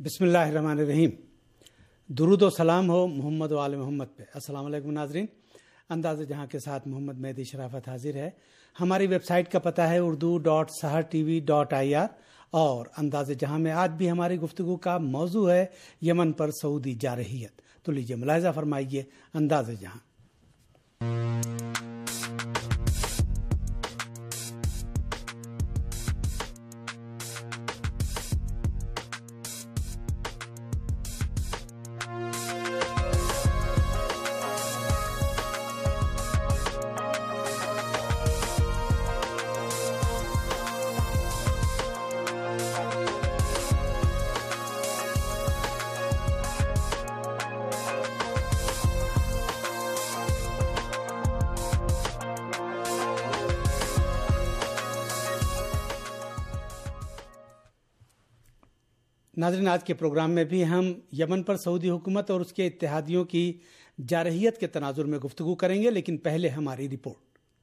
बिस्मिल्लाहिर्रहमानिर्रहीम। दुरूद व सलाम हो मोहम्मद व आले मोहम्मद पे। अस्सलाम वालेकुम नाज़रीन, अंदाज़ जहां के साथ मोहम्मद मेहदी शराफत हाजिर है। हमारी वेबसाइट का पता है urdu.sahartv.ir और अंदाज़ जहां में आज भी हमारी गुफ्तगू का मौजू है यमन पर सऊदी जारहियत। तो लीजिए मुलाहिज़ा फरमाइए अंदाज़ जहां। नाज़रीन, आज के प्रोग्राम में भी हम यमन पर सऊदी हुकूमत और उसके इत्तेहादियों की जारहियत के तनाजुर में गुफ्तगू करेंगे, लेकिन पहले हमारी रिपोर्ट।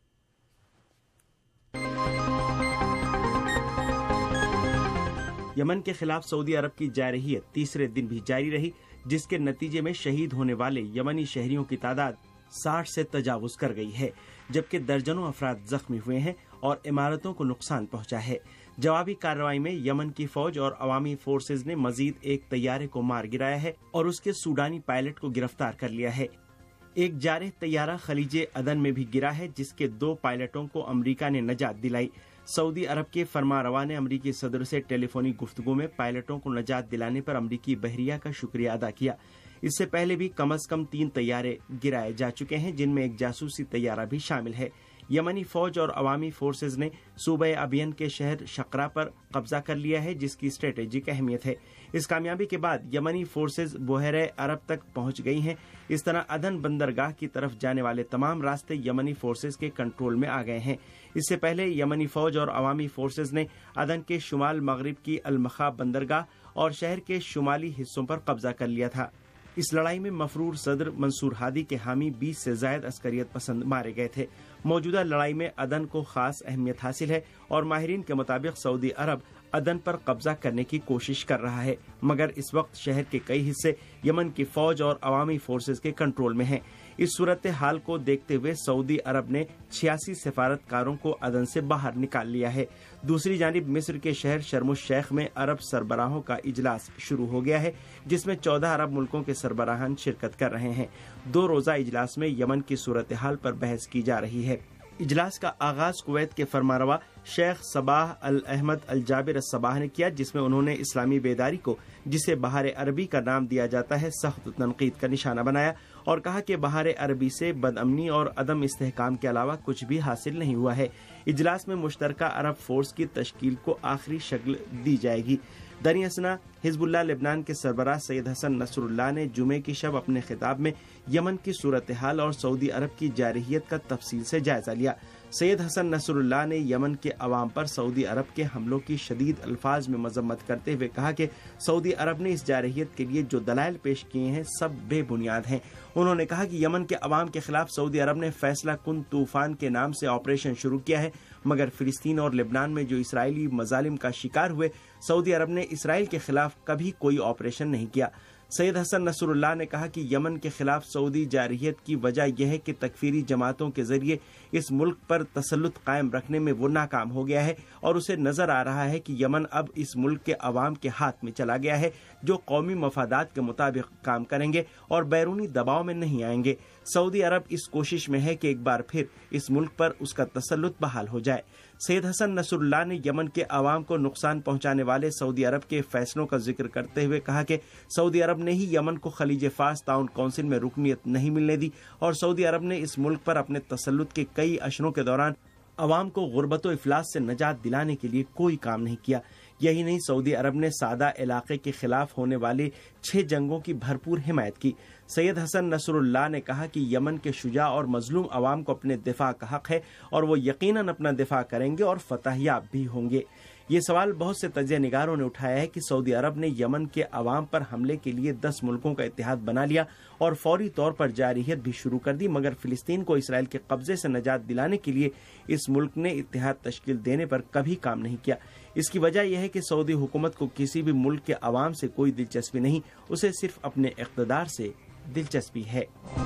यमन के खिलाफ सऊदी अरब की जारहियत तीसरे दिन भी जारी रही, जिसके नतीजे में शहीद होने वाले यमनी शहरियों की तादाद 60 से तजावुज कर गई है, जबकि दर्जनों अफराद जख्मी हुए हैं और इमारतों को नुकसान पहुंचा है। जवाबी कार्रवाई में यमन की फौज और अवामी फोर्सेज ने मजीद एक तैयारे को मार गिराया है और उसके सूडानी पायलट को गिरफ्तार कर लिया है। एक जारह तैयारा खलीजे अदन में भी गिरा है, जिसके 2 पायलटों को अमरीका ने नजात दिलाई। सऊदी अरब के फरमारवा ने अमरीकी सदर से टेलीफोनिक गुफ्तगू में पायलटों को नजात दिलाने पर अमरीकी बहरिया का शुक्रिया अदा किया। इससे पहले भी कम से कम 3 तैयारे गिराए जा चुके हैं, जिनमें एक जासूसी तैयारा भी शामिल है। यमनी फौज और अवामी फोर्सेज ने सूबे अबियन के शहर शकरा पर कब्जा कर लिया है, जिसकी स्ट्रेटेजिक अहमियत है। इस कामयाबी के बाद यमनी फोर्सेज बहरे अरब तक पहुंच गई हैं। इस तरह अदन बंदरगाह की तरफ जाने वाले तमाम रास्ते यमनी फोर्सेज के कंट्रोल में आ गए हैं। इससे पहले यमनी फौज और अवामी फोर्सेज ने अदन के शुमाल मगरिब की अलमखा बंदरगाह और शहर के शुमाली हिस्सों पर कब्जा कर लिया था। इस लड़ाई में मफरूर सदर मंसूर हादी के हामी 20 से ज्यादा अस्करियत पसंद मारे गए थे। मौजूदा लड़ाई में अदन को खास अहमियत हासिल है और माहिरीन के मुताबिक सऊदी अरब अदन पर कब्जा करने की कोशिश कर रहा है, मगर इस वक्त शहर के कई हिस्से यमन की फौज और अवामी फोर्सेज के कंट्रोल में हैं। इस सूरत हाल को देखते हुए सऊदी अरब ने 86 सफारतकारों को अदन से बाहर निकाल लिया है। दूसरी जानिब मिस्र के शहर शर्म शेख में अरब सरबराहों का इजलास शुरू हो गया है, जिसमें 14 अरब मुल्कों के सरबराहान शिरकत कर रहे हैं। 2 रोजा इजलास में यमन की सूरत हाल पर बहस की जा रही है। इजलास का आगाज कुवैत के फरमारवा Sheikh Sabah Al Ahmad Al Jaber Al Sabah ने किया, जिसमें उन्होंने इस्लामी बेदारी को, जिसे बहार अरबी का नाम दिया जाता है, सख्त तनकीद का निशाना बनाया और कहा कि बहार अरबी से बदअमनी और अदम इस्तेहकाम के अलावा कुछ भी हासिल नहीं हुआ है। इजलास में मुश्तरका अरब फोर्स की तश्कील को आखिरी शक्ल दी जाएगी। दरियासना हिजबुल्लाह लेबनान के सरबराह सैयद हसन नसरुल्लाह ने जुमे की शब अपने खिताब में यमन की सूरत हाल और सऊदी अरब की जारहियत का तफसील से जायजा लिया। सैयद हसन नसरुल्लाह ने यमन के अवाम पर सऊदी अरब के हमलों की शदीद अल्फाज में मजम्मत करते हुए कहा कि सऊदी अरब ने इस जारहियत के लिए जो दलाइल पेश किए हैं सब बेबुनियाद हैं। उन्होंने कहा कि यमन के अवाम के खिलाफ सऊदी अरब ने फैसला कुन तूफान के नाम से ऑपरेशन शुरू किया है, मगर फिलिस्तीन और लेबनान में जो इसराइली मजालिम का शिकार हुए, सऊदी अरब ने इसराइल के खिलाफ कभी कोई ऑपरेशन नहीं किया। सैयद हसन नसरुल्लाह ने कहा कि यमन के खिलाफ सऊदी जारहियत की वजह यह है कि तकफीरी जमातों के जरिए इस मुल्क पर तसल्लुत कायम रखने में वो नाकाम हो गया है और उसे नजर आ रहा है कि यमन अब इस मुल्क के अवाम के हाथ में चला गया है, जो कौमी मफादात के मुताबिक काम करेंगे और बैरूनी दबाव में नहीं आएंगे। सऊदी अरब इस कोशिश में है कि एक बार फिर इस मुल्क पर उसका तसल्लुत बहाल हो जाए। सैयद हसन नसरुल्लाह ने यमन के अवाम को नुकसान पहुंचाने वाले सऊदी अरब के फैसलों का जिक्र करते हुए कहा कि सऊदी अरब ने ही यमन को खलीज फास ताउन काउंसिल में रुकनियत नहीं मिलने दी और सऊदी अरब ने इस मुल्क पर अपने तसल्लुत के कई अशरों के दौरान अवाम को गुर्बत व इफलास से नजात दिलाने के लिए कोई काम नहीं किया। यही नहीं, सऊदी अरब ने सादा इलाके के खिलाफ होने वाले 6 जंगों की भरपूर हिमायत की। سید حسن نصر اللہ نے کہا کہ یمن کے شجاع اور مظلوم عوام کو اپنے دفاع کا حق ہے اور وہ یقیناً اپنا دفاع کریں گے اور فتح یاب بھی ہوں گے۔ یہ سوال بہت سے تجزیہ نگاروں نے اٹھایا ہے کہ سعودی عرب نے یمن کے عوام پر حملے کے لیے 10 ملکوں کا اتحاد بنا لیا اور فوری طور پر جارحیت بھی شروع کر دی، مگر فلسطین کو اسرائیل کے قبضے سے نجات دلانے کے لیے اس ملک نے اتحاد تشکیل دینے پر کبھی کام نہیں کیا۔ اس کی وجہ یہ ہے کہ سعودی حکومت کو کسی بھی ملک کے عوام سے کوئی دلچسپی نہیں، اسے صرف اپنے اقتدار سے دلچسپی ہے۔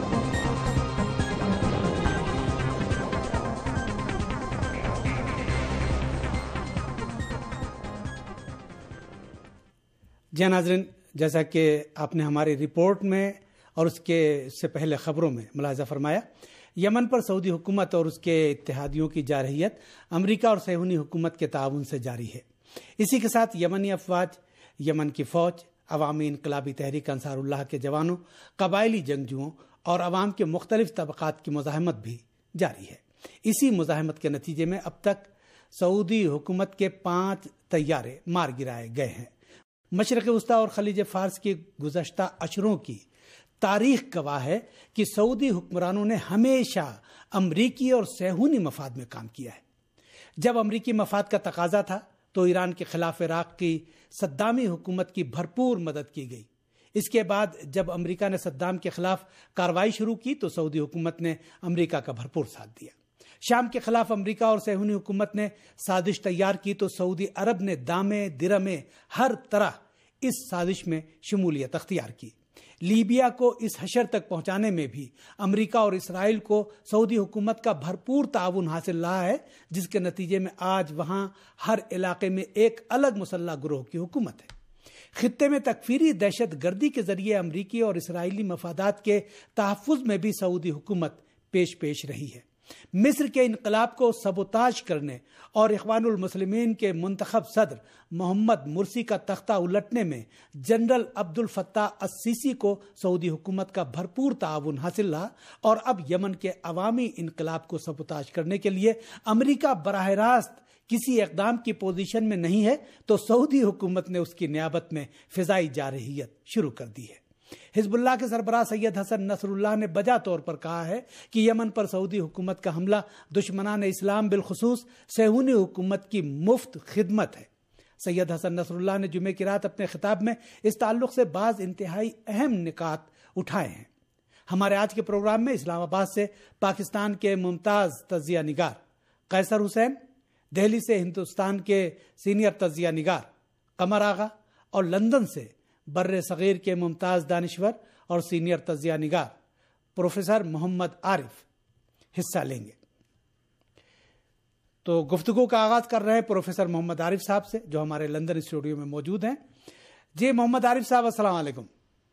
جی ناظرین، جیسا کہ آپ نے ہماری رپورٹ میں اور اس سے پہلے خبروں میں ملاحظہ فرمایا، یمن پر سعودی حکومت اور اس کے اتحادیوں کی جارحیت امریکہ اور صہیونی حکومت کے تعاون سے جاری ہے۔ اسی کے ساتھ یمنی افواج، یمن کی فوج، عوامی انقلابی تحریک انصار اللہ کے جوانوں، قبائلی جنگجوؤں اور عوام کے مختلف طبقات کی مزاحمت بھی جاری ہے۔ اسی مزاحمت کے نتیجے میں اب تک سعودی حکومت کے 5 طیارے مار گرائے گئے ہیں۔ مشرق وسطی اور خلیج فارس کی گزشتہ اشروں کی تاریخ گواہ ہے کہ سعودی حکمرانوں نے ہمیشہ امریکی اور صہیونی مفاد میں کام کیا ہے۔ جب امریکی مفاد کا تقاضا تھا تو ایران کے خلاف عراق کی صدامی حکومت کی بھرپور مدد کی گئی۔ اس کے بعد جب امریکہ نے صدام کے خلاف کارروائی شروع کی تو سعودی حکومت نے امریکہ کا بھرپور ساتھ دیا۔ شام کے خلاف امریکہ اور صہیونی حکومت نے سازش تیار کی تو سعودی عرب نے دامے درمے ہر طرح اس سازش میں شمولیت اختیار کی۔ لیبیا کو اس حشر تک پہنچانے میں بھی امریکہ اور اسرائیل کو سعودی حکومت کا بھرپور تعاون حاصل رہا ہے، جس کے نتیجے میں آج وہاں ہر علاقے میں ایک الگ مسلح گروہ کی حکومت ہے۔ خطے میں تکفیری دہشت گردی کے ذریعے امریکی اور اسرائیلی مفادات کے تحفظ میں بھی سعودی حکومت پیش رہی ہے۔ مصر کے انقلاب کو سبوتاژ کرنے اور اخوان المسلمین کے منتخب صدر محمد مرسی کا تختہ الٹنے میں جنرل عبد الفتاح السیسی کو سعودی حکومت کا بھرپور تعاون حاصل رہا، اور اب یمن کے عوامی انقلاب کو سبوتاژ کرنے کے لیے امریکہ براہ راست کسی اقدام کی پوزیشن میں نہیں ہے تو سعودی حکومت نے اس کی نیابت میں فضائی جارحیت شروع کر دی ہے۔ حزب اللہ کے سربراہ سید حسن نصر اللہ نے بجا طور پر کہا ہے کہ یمن پر سعودی حکومت کا حملہ دشمنان اسلام بالخصوص صہیونی حکومت کی مفت خدمت ہے۔ سید حسن نصر اللہ نے جمعے کی رات اپنے خطاب میں اس تعلق سے بعض انتہائی اہم نکات اٹھائے ہیں۔ ہمارے آج کے پروگرام میں اسلام آباد سے پاکستان کے ممتاز تجزیہ نگار قیصر حسین، دہلی سے ہندوستان کے سینئر تجزیہ نگار قمر آغا اور لندن سے بر صغیر کے ممتاز دانشور اور سینئر تجزیہ نگار پروفیسر محمد عارف حصہ لیں گے۔ تو گفتگو کا آغاز کر رہے ہیں پروفیسر محمد عارف صاحب سے، جو ہمارے لندن اسٹوڈیو میں موجود ہیں۔ جی محمد عارف صاحب، السلام علیکم۔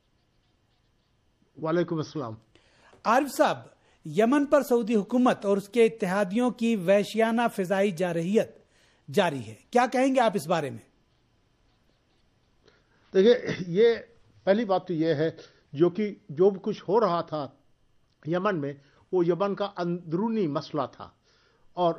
وعلیکم السلام۔ عارف صاحب، یمن پر سعودی حکومت اور اس کے اتحادیوں کی وحشیانہ فضائی جارحیت جاری ہے، کیا کہیں گے آپ اس بارے میں؟ دیکھیے، یہ پہلی بات تو یہ ہے جو کچھ ہو رہا تھا یمن میں، وہ یمن کا اندرونی مسئلہ تھا، اور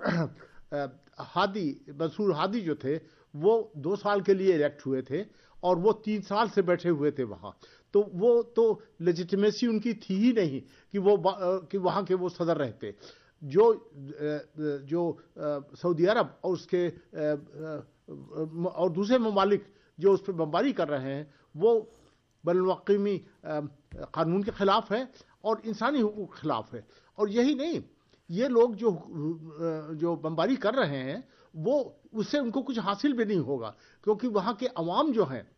منصور ہادی جو تھے وہ 2 سال کے لیے الیکٹ ہوئے تھے اور وہ 3 سال سے بیٹھے ہوئے تھے وہاں، تو وہ تو لیجیٹیمیسی ان کی تھی ہی نہیں کہ وہاں کے وہ صدر رہتے۔ جو سعودی عرب اور اس کے اور دوسرے ممالک جو اس پہ بمباری کر رہے ہیں، وہ بین الاقوامی قانون کے خلاف ہے اور انسانی حقوق کے خلاف ہے۔ اور یہی نہیں، یہ لوگ جو بمباری کر رہے ہیں وہ اس سے ان کو کچھ حاصل بھی نہیں ہوگا، کیونکہ وہاں کے عوام جو ہیں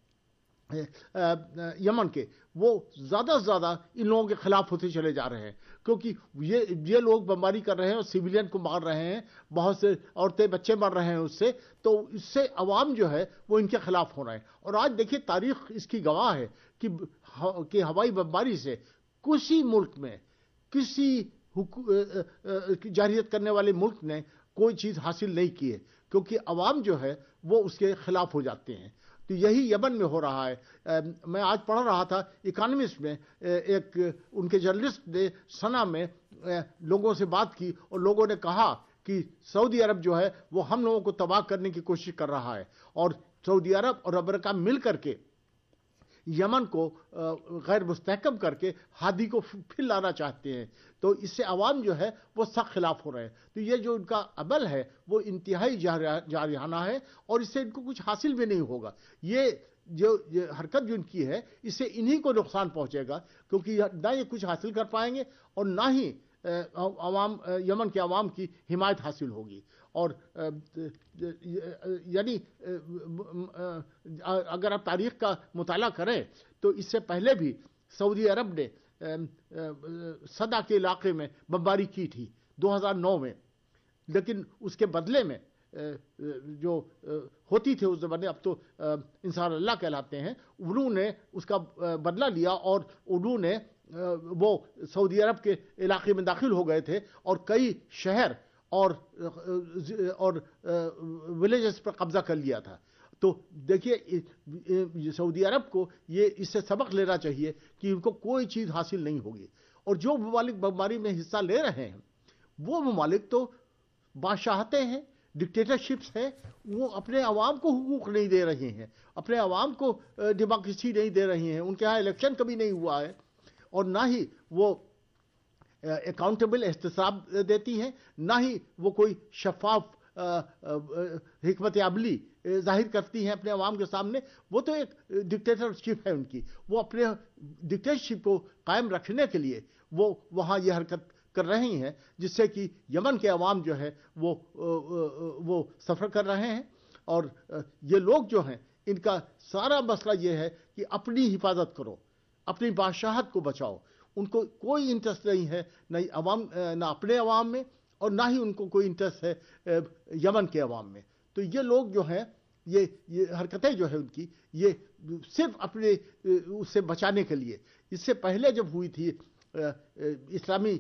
یمن کے، وہ زیادہ سے زیادہ ان لوگوں کے خلاف ہوتے چلے جا رہے ہیں، کیونکہ یہ لوگ بمباری کر رہے ہیں اور سویلین کو مار رہے ہیں، بہت سے عورتیں بچے مر رہے ہیں اس سے، تو اس سے عوام جو ہے وہ ان کے خلاف ہو رہے ہیں۔ اور آج دیکھیے، تاریخ اس کی گواہ ہے کہ ہوائی بمباری سے کسی ملک میں، کسی جارحیت کرنے والے ملک نے کوئی چیز حاصل نہیں کی ہے، کیونکہ عوام جو ہے وہ اس کے خلاف ہو جاتے ہیں۔ تو یہی یمن میں ہو رہا ہے۔ میں آج پڑھ رہا تھا اکانومسٹ میں، ایک ان کے جرنلسٹ نے سنا میں لوگوں سے بات کی، اور لوگوں نے کہا کہ سعودی عرب جو ہے وہ ہم لوگوں کو تباہ کرنے کی کوشش کر رہا ہے، اور سعودی عرب اور امریکہ مل کر کے یمن کو غیر مستحکم کر کے ہادی کو پھر لانا چاہتے ہیں، تو اس سے عوام جو ہے وہ سخت خلاف ہو رہے ہیں. تو یہ جو ان کا عمل ہے وہ انتہائی جارحانہ ہے، اور اس سے ان کو کچھ حاصل بھی نہیں ہوگا. یہ حرکت جو ان کی ہے اس سے انہی کو نقصان پہنچے گا، کیونکہ نہ یہ کچھ حاصل کر پائیں گے اور نہ ہی یمن کے عوام کی حمایت حاصل ہوگی. اور یعنی اگر آپ تاریخ کا مطالعہ کریں تو اس سے پہلے بھی سعودی عرب نے صدا کے علاقے میں بمباری کی تھی 2009 میں، لیکن اس کے بدلے میں جو ہوتی تھے اس زمانے، اب تو انصار اللہ کہلاتے ہیں، انہوں نے اس کا بدلہ لیا اور انہوں نے وہ سعودی عرب کے علاقے میں داخل ہو گئے تھے اور کئی شہر اور ولیجز پر قبضہ کر لیا تھا. تو دیکھیے سعودی عرب کو یہ اس سے سبق لینا چاہیے کہ ان کو کوئی چیز حاصل نہیں ہوگی. اور جو ممالک بمباری میں حصہ لے رہے ہیں وہ ممالک تو بادشاہتیں ہیں، ڈکٹیٹرشپس ہیں، وہ اپنے عوام کو حقوق نہیں دے رہے ہیں، اپنے عوام کو ڈیموکریسی نہیں دے رہی ہیں. ان کے ہاں الیکشن کبھی نہیں ہوا ہے اور نہ ہی وہ اکاؤنٹیبل احتساب دیتی ہیں، نہ ہی وہ کوئی شفاف حکمت عملی ظاہر کرتی ہیں اپنے عوام کے سامنے. وہ تو ایک ڈکٹیٹرشپ ہے ان کی. وہ اپنے ڈکٹیٹرشپ کو قائم رکھنے کے لیے وہ وہاں یہ حرکت کر رہی ہیں، جس سے کہ یمن کے عوام جو ہے وہ سفر کر رہے ہیں. اور یہ لوگ جو ہیں ان کا سارا مسئلہ یہ ہے کہ اپنی حفاظت کرو، اپنی بادشاہت کو بچاؤ. ان کو کوئی انٹرسٹ نہیں ہے نہ اپنے عوام میں اور نہ ہی ان کو کوئی انٹرسٹ ہے یمن کے عوام میں. تو یہ لوگ جو ہیں یہ حرکتیں جو ہے ان کی یہ صرف اپنے اس سے بچانے کے لیے. اس سے پہلے جب ہوئی تھی اسلامی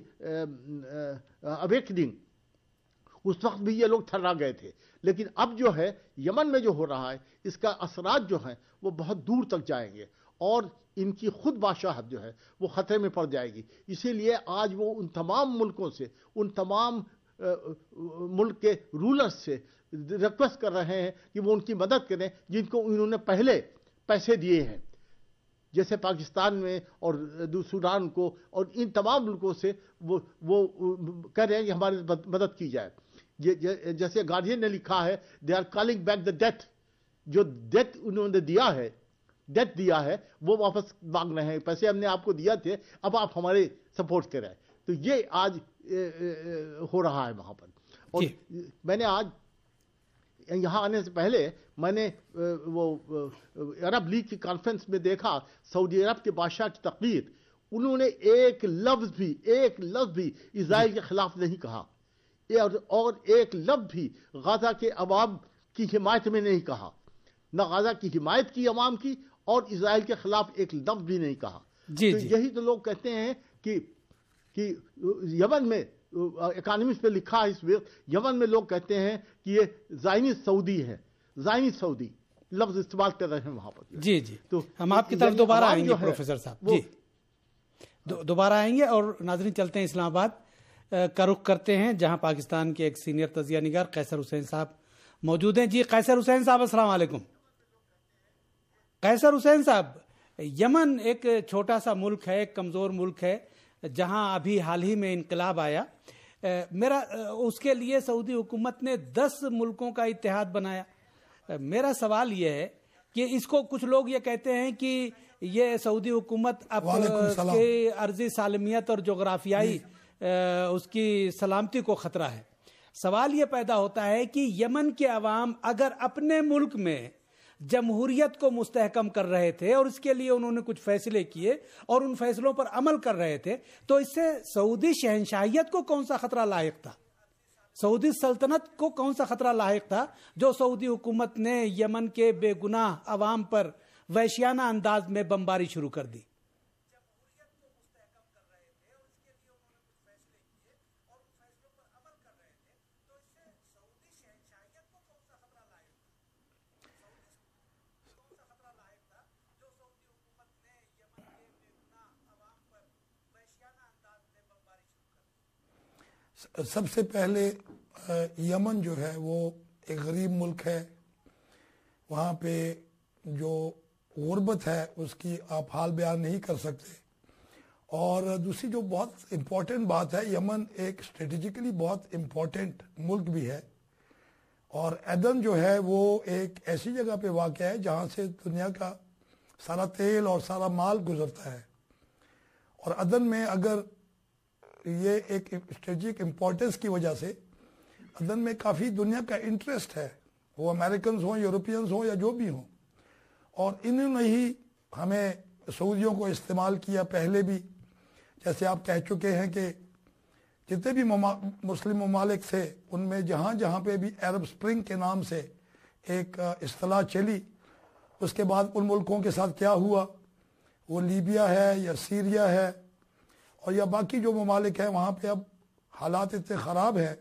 اویکننگ اس وقت بھی یہ لوگ تھرا گئے تھے، لیکن اب جو ہے یمن میں جو ہو رہا ہے اس کا اثرات جو ہیں وہ بہت دور تک جائیں گے اور ان کی خود بادشاہت جو ہے وہ خطرے میں پڑ جائے گی. اسی لیے آج وہ ان تمام ملکوں سے، ان تمام ملک کے رولرز سے ریکویسٹ کر رہے ہیں کہ وہ ان کی مدد کریں جن کو انہوں نے پہلے پیسے دیے ہیں، جیسے پاکستان میں اور سوڈان کو اور ان تمام ملکوں سے وہ کہہ رہے ہیں کہ ہماری مدد کی جائے. جیسے گارڈین نے لکھا ہے they are calling back the death, جو ڈیتھ انہوں نے دیا ہے وہ واپس مانگ رہے ہیں. پیسے ہم نے آپ کو دیا تھے، اب آپ ہمارے سپورٹ کریں. تو یہ آج ہو رہا ہے وہاں پر. اور میں نے آج یہاں آنے سے پہلے میں نے وہ عرب لیگ کی کانفرنس میں دیکھا سعودی عرب کے بادشاہ کی تقریر. انہوں نے ایک لفظ بھی اسرائیل کے خلاف نہیں کہا اور ایک لفظ بھی غزہ کے عوام کی حمایت میں نہیں کہا. نہ غزہ کی حمایت کی عوام کی اور اسرائیل کے خلاف ایک لفظ بھی نہیں کہا. تو یہی تو لوگ کہتے ہیں کہ یمن میں اکانومسٹ پہ لکھا ہے اس وقت یمن میں لوگ کہتے ہیں کہ یہ زائنسٹ سعودی ہے، زائنسٹ سعودی لفظ استعمال کر رہے ہیں وہاں پر. جی تو ہم آپ کی طرف دوبارہ آئیں گے پروفیسر صاحب. جی دوبارہ آئیں گے. اور ناظرین چلتے ہیں اسلام آباد کا رخ کرتے ہیں جہاں پاکستان کے ایک سینئر تجزیہ نگار قیصر حسین صاحب موجود ہیں. جی قیصر حسین صاحب السلام علیکم. قیصر حسین صاحب، یمن ایک چھوٹا سا ملک ہے، ایک کمزور ملک ہے جہاں ابھی حال ہی میں انقلاب آیا. اس کے لیے سعودی حکومت نے 10 ملکوں کا اتحاد بنایا. میرا سوال یہ ہے کہ اس کو کچھ لوگ یہ کہتے ہیں کہ یہ سعودی حکومت اب کی ارضی سالمیت اور جغرافیائی اس کی سلامتی کو خطرہ ہے. سوال یہ پیدا ہوتا ہے کہ یمن کے عوام اگر اپنے ملک میں جمہوریت کو مستحکم کر رہے تھے اور اس کے لیے انہوں نے کچھ فیصلے کیے اور ان فیصلوں پر عمل کر رہے تھے، تو اس سے سعودی شہنشاہیت کو کون سا خطرہ لاحق تھا؟ سعودی سلطنت کو کون سا خطرہ لاحق تھا جو سعودی حکومت نے یمن کے بے گناہ عوام پر وحشیانہ انداز میں بمباری شروع کر دی؟ سب سے پہلے یمن جو ہے وہ ایک غریب ملک ہے. وہاں پہ جو غربت ہے اس کی آپ حال بیان نہیں کر سکتے. اور دوسری جو بہت امپورٹنٹ بات ہے، یمن ایک اسٹریٹجیکلی بہت امپورٹنٹ ملک بھی ہے، اور عدن جو ہے وہ ایک ایسی جگہ پہ واقع ہے جہاں سے دنیا کا سارا تیل اور سارا مال گزرتا ہے. اور عدن میں اگر یہ ایک اسٹریٹجک امپورٹنس کی وجہ سے عدن میں کافی دنیا کا انٹرسٹ ہے، وہ امریکنز ہوں، یورپینز ہوں یا جو بھی ہوں. اور انہوں نے ہی ہمیں سعودیوں کو استعمال کیا پہلے بھی. جیسے آپ کہہ چکے ہیں کہ جتنے بھی مسلم ممالک تھے ان میں جہاں جہاں پہ بھی عرب سپرنگ کے نام سے ایک اصطلاح چلی، اس کے بعد ان ملکوں کے ساتھ کیا ہوا، وہ لیبیا ہے یا سیریا ہے اور یا باقی جو ممالک ہیں، وہاں پہ اب حالات اتنے خراب ہیں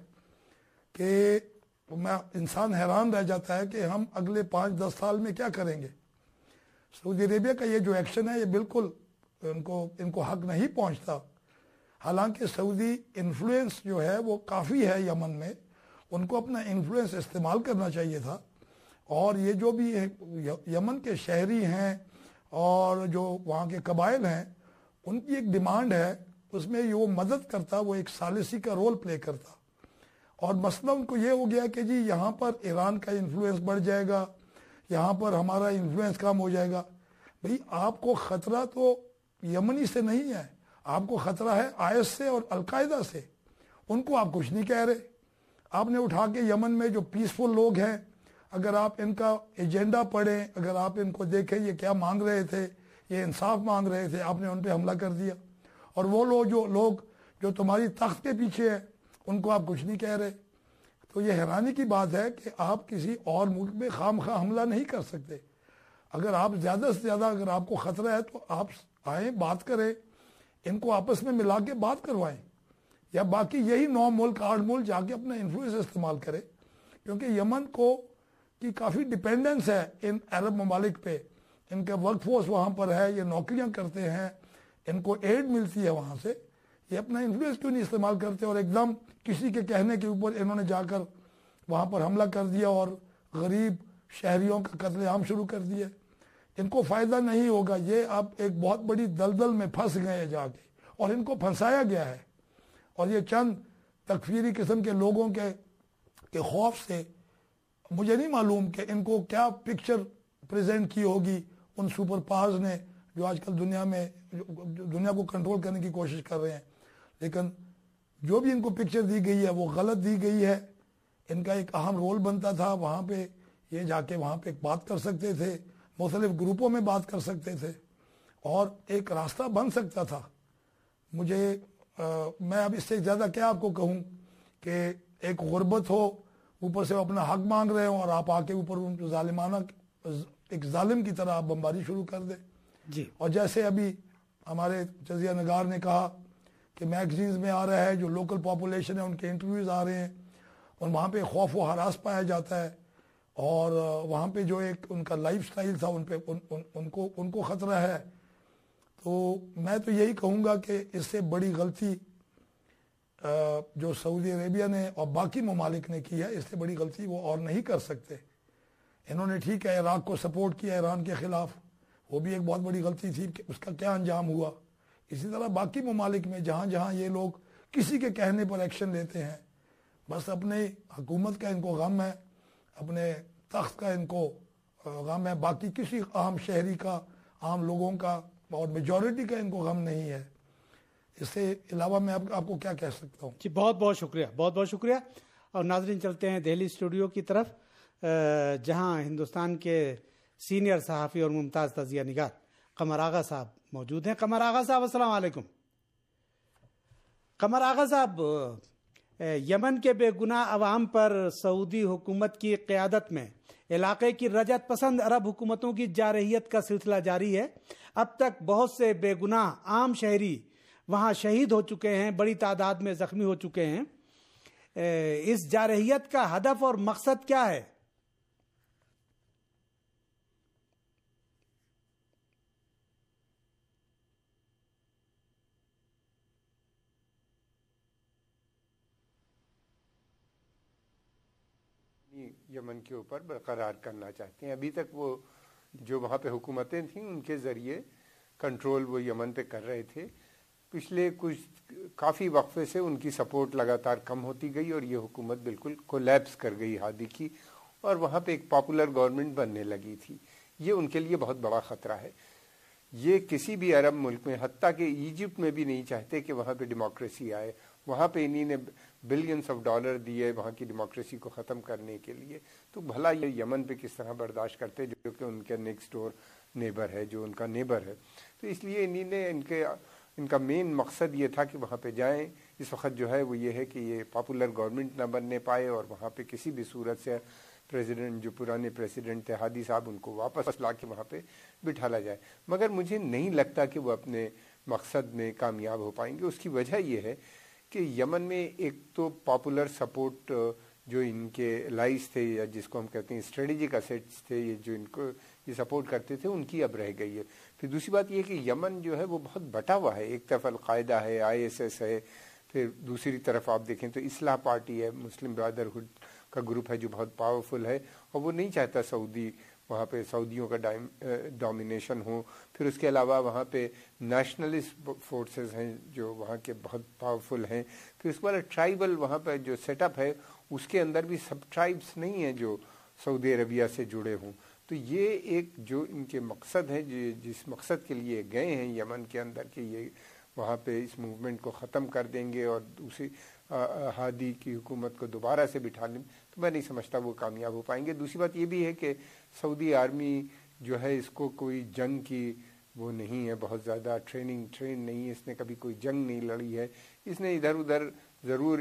کہ انسان حیران رہ جاتا ہے کہ ہم اگلے 5-10 سال میں کیا کریں گے. سعودی عربیہ کا یہ جو ایکشن ہے یہ بالکل ان کو حق نہیں پہنچتا. حالانکہ سعودی انفلوئنس جو ہے وہ کافی ہے یمن میں، ان کو اپنا انفلوئنس استعمال کرنا چاہیے تھا. اور یہ جو بھی یمن کے شہری ہیں اور جو وہاں کے قبائل ہیں، ان کی ایک ڈیمانڈ ہے، اس میں وہ مدد کرتا، وہ ایک ثالثی کا رول پلے کرتا. اور مسئلہ ان کو یہ ہو گیا کہ جی یہاں پر ایران کا انفلوئنس بڑھ جائے گا، یہاں پر ہمارا انفلوئنس کم ہو جائے گا. بھئی آپ کو خطرہ تو یمنی سے نہیں ہے، آپ کو خطرہ ہے آئس سے اور القاعدہ سے. ان کو آپ کچھ نہیں کہہ رہے. آپ نے اٹھا کے یمن میں جو پیسفل لوگ ہیں، اگر آپ ان کا ایجنڈا پڑھیں، اگر آپ ان کو دیکھیں یہ کیا مانگ رہے تھے، یہ انصاف مانگ رہے تھے، آپ نے ان پہ حملہ کر دیا. اور وہ لوگ جو تمہاری تخت کے پیچھے ہیں ان کو آپ کچھ نہیں کہہ رہے. تو یہ حیرانی کی بات ہے کہ آپ کسی اور ملک میں خام خواہ حملہ نہیں کر سکتے. اگر آپ زیادہ سے زیادہ اگر آپ کو خطرہ ہے تو آپ آئیں، بات کریں، ان کو آپس میں ملا کے بات کروائیں، یا باقی یہی 9 ملک 8 ملک جا کے اپنا انفلوئنس استعمال کرے. کیونکہ یمن کی کافی ڈیپینڈنس ہے ان عرب ممالک پہ. ان کا ورک فورس وہاں پر ہے، یہ نوکریاں کرتے ہیں، ان کو ایڈ ملتی ہے وہاں سے. یہ اپنا انفلوئنس کیوں نہیں استعمال کرتے؟ اور ایک دم کسی کے کہنے کے اوپر انہوں نے جا کر وہاں پر حملہ کر دیا اور غریب شہریوں کا قتل عام شروع کر دیا. ان کو فائدہ نہیں ہوگا. یہ اب ایک بہت بڑی دلدل میں پھنس گئے ہیں جا کے، اور ان کو پھنسایا گیا ہے. اور یہ چند تکفیری قسم کے لوگوں کے خوف سے مجھے نہیں معلوم کہ ان کو کیا پکچر پریزنٹ کی ہوگی ان سپر پاورز نے جو آج کل دنیا کو کنٹرول کرنے کی کوشش کر رہے ہیں. لیکن جو بھی ان کو پکچر دی گئی ہے وہ غلط دی گئی ہے. ان کا ایک اہم رول بنتا تھا وہاں پہ، یہ جا کے وہاں پہ بات کر سکتے تھے، مختلف گروپوں میں بات کر سکتے تھے، اور ایک راستہ بن سکتا تھا. میں اب اس سے زیادہ کیا آپ کو کہوں کہ ایک غربت ہو، اوپر سے وہ اپنا حق مانگ رہے ہوں، اور آپ آ کے اوپر ان کو ظالمانہ ایک ظالم کی طرح آپ بمباری شروع کر دیں. جی. اور جیسے ابھی ہمارے تجزیہ نگار نے کہا کہ میگزینز میں آ رہا ہے، جو لوکل پاپولیشن ہے ان کے انٹرویوز آ رہے ہیں، اور وہاں پہ خوف و ہراس پایا جاتا ہے. اور وہاں پہ جو ایک ان کا لائف سٹائل تھا ان کو خطرہ ہے. تو میں تو یہی کہوں گا کہ اس سے بڑی غلطی جو سعودی عربیہ نے اور باقی ممالک نے کی ہے، اس سے بڑی غلطی وہ اور نہیں کر سکتے. انہوں نے ٹھیک ہے عراق کو سپورٹ کیا ایران کے خلاف، وہ بھی ایک بہت بڑی غلطی تھی کہ اس کا کیا انجام ہوا. اسی طرح باقی ممالک میں جہاں جہاں یہ لوگ کسی کے کہنے پر ایکشن لیتے ہیں، بس اپنے حکومت کا ان کو غم ہے، اپنے تخت کا ان کو غم ہے، باقی کسی عام شہری کا، عام لوگوں کا اور میجورٹی کا ان کو غم نہیں ہے. اس سے علاوہ میں آپ کو کیا کہہ سکتا ہوں. جی بہت بہت شکریہ، بہت بہت شکریہ. اور ناظرین چلتے ہیں دہلی اسٹوڈیو کی طرف، جہاں ہندوستان کے سینئر صحافی اور ممتاز تجزیہ نگار قمر آغا صاحب موجود ہیں. قمر آغا صاحب السلام علیکم. قمر آغا صاحب، یمن کے بے گناہ عوام پر سعودی حکومت کی قیادت میں علاقے کی رجعت پسند عرب حکومتوں کی جارحیت کا سلسلہ جاری ہے. اب تک بہت سے بے گناہ عام شہری وہاں شہید ہو چکے ہیں، بڑی تعداد میں زخمی ہو چکے ہیں. اس جارحیت کا ہدف اور مقصد کیا ہے؟ یمن کے اوپر برقرار کرنا چاہتے ہیں. ابھی تک وہ جو وہاں پہ حکومتیں تھیں ان کے ذریعے کنٹرول وہ یمن پہ کر رہے تھے. پچھلے کافی وقفے سے ان کی سپورٹ لگاتار کم ہوتی گئی اور یہ حکومت بالکل کولیپس کر گئی ہادی کی, اور وہاں پہ ایک پاپولر گورنمنٹ بننے لگی تھی. یہ ان کے لیے بہت بڑا خطرہ ہے. یہ کسی بھی عرب ملک میں, حتیٰ کہ ایجپٹ میں بھی نہیں چاہتے کہ وہاں پہ ڈیموکریسی آئے. وہاں پہ انہی نے بلینس آف ڈالر دیے وہاں کی ڈیموکریسی کو ختم کرنے کے لیے. تو بھلا یہ یمن پہ کس طرح برداشت کرتے جو کہ ان کے نیکسٹ ڈور نیبر ہے, جو ان کا نیبر ہے. تو اس لیے انہی نے ان کا مین مقصد یہ تھا کہ وہاں پہ جائیں. اس وقت جو ہے وہ یہ ہے کہ یہ پاپولر گورنمنٹ نہ بننے پائے اور وہاں پہ کسی بھی صورت سے پریزیڈنٹ, جو پرانے پریزیڈنٹ تھے ہادی صاحب, ان کو واپس لا کے وہاں پہ بٹھالا جائے. مگر مجھے نہیں لگتا کہ وہ اپنے مقصد میں کامیاب ہو پائیں گے. اس کی وجہ یہ ہے کہ یمن میں ایک تو پاپولر سپورٹ جو ان کے الائز تھے, یا جس کو ہم کہتے ہیں اسٹریٹجک اسیٹس تھے, یہ جو ان کو یہ سپورٹ کرتے تھے, ان کی اب رہ گئی ہے. پھر دوسری بات یہ کہ یمن جو ہے وہ بہت بٹا ہوا ہے. ایک طرف القاعدہ ہے, ISS ہے, پھر دوسری طرف آپ دیکھیں تو اصلاح پارٹی ہے, مسلم برادرہڈ کا گروپ ہے جو بہت پاورفل ہے, اور وہ نہیں چاہتا وہاں پہ سعودیوں کا ڈومینیشن ہو. پھر اس کے علاوہ وہاں پہ نیشنلسٹ فورسز ہیں جو وہاں کے بہت پاورفل ہیں. پھر اس کے بعد ٹرائبل وہاں پہ جو سیٹ اپ ہے اس کے اندر بھی سب ٹرائبس نہیں ہیں جو سعودی عربیہ سے جڑے ہوں. تو یہ ایک جو ان کے مقصد ہے, جس مقصد کے لیے گئے ہیں یمن کے اندر, کہ یہ وہاں پہ اس موومنٹ کو ختم کر دیں گے اور دوسری ہادی کی حکومت کو دوبارہ سے بٹھا لیں, تو میں نہیں سمجھتا وہ کامیاب ہو پائیں گے. دوسری بات یہ بھی ہے کہ سعودی آرمی جو ہے اس کو کوئی جنگ کی وہ نہیں ہے, بہت زیادہ ٹرین نہیں ہے, اس نے کبھی کوئی جنگ نہیں لڑی ہے. اس نے ادھر ادھر ضرور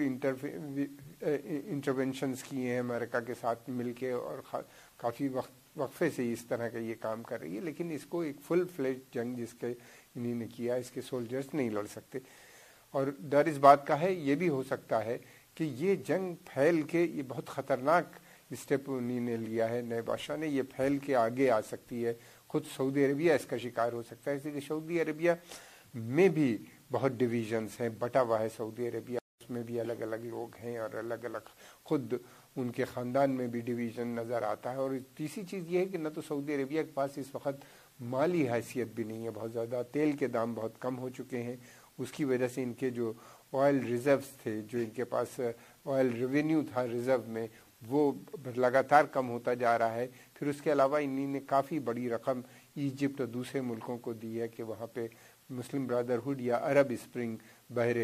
انٹرونشنز کیے ہیں امریکہ کے ساتھ مل کے, اور کافی وقفے سے اس طرح کا یہ کام کر رہی ہے. لیکن اس کو ایک فل فلیج جنگ جس کے انہی نے کیا, اس کے سولجرز نہیں لڑ سکتے. اور ڈر اس بات کا ہے, یہ بھی ہو سکتا ہے کہ یہ جنگ پھیل کے, یہ بہت خطرناک اسٹیپ انہی نے لیا ہے نئے بادشاہ نے, یہ پھیل کے آگے آ سکتی ہے. خود سعودی عربیہ اس کا شکار ہو سکتا ہے, اس لیے کہ سعودی عربیہ میں بھی بہت ڈویژنز ہیں, بٹا ہوا ہے سعودی عربیہ, اس میں بھی الگ الگ لوگ ہیں اور الگ الگ خود ان کے خاندان میں بھی ڈویژن نظر آتا ہے. اور تیسری چیز یہ ہے کہ نہ تو سعودی عربیہ کے پاس اس وقت مالی حیثیت بھی نہیں ہے, بہت زیادہ تیل کے دام بہت کم ہو چکے ہیں. اس کی وجہ سے ان کے جو آئل ریزروز تھے, جو ان کے پاس آئل ریونیو تھا ریزرو میں, وہ لگاتار کم ہوتا جا رہا ہے. پھر اس کے علاوہ انہی نے کافی بڑی رقم ایجپٹ اور دوسرے ملکوں کو دی ہے کہ وہاں پہ مسلم برادرہڈ یا عرب اسپرنگ بحر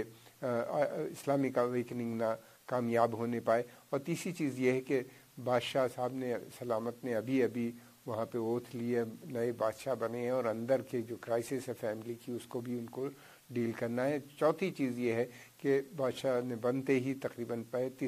اسلامک اویکننگ نہ کامیاب ہونے پائے. اور تیسری چیز یہ ہے کہ بادشاہ صاحب نے, سلامت نے ابھی وہاں پہ اوتھ لیے, نئے بادشاہ بنے ہیں, اور اندر کے جو کرائسس ہے فیملی کی اس کو بھی ان کو ڈیل کرنا ہے. چوتھی چیز یہ ہے کہ بادشاہ نے بنتے ہی تقریباً